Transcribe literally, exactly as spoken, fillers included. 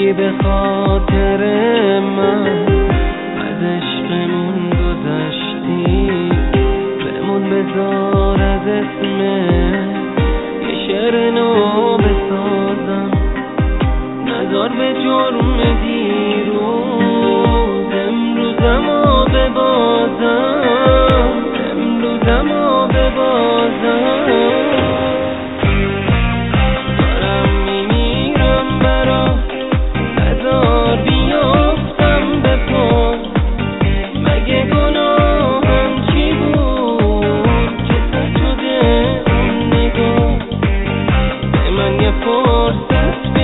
اگه به خاطر من از عشقمون گذشتی، بمون بذار از اسمت یه شعر نو بسازم، نذار به جرم دیروز امروزمو ببازم، امروزمو ببازم. دارم میمیرم برات، نذار بیافتم به پا. مگه گناهم چی بود که سد شده اون نگاه؟ به من یه فرصت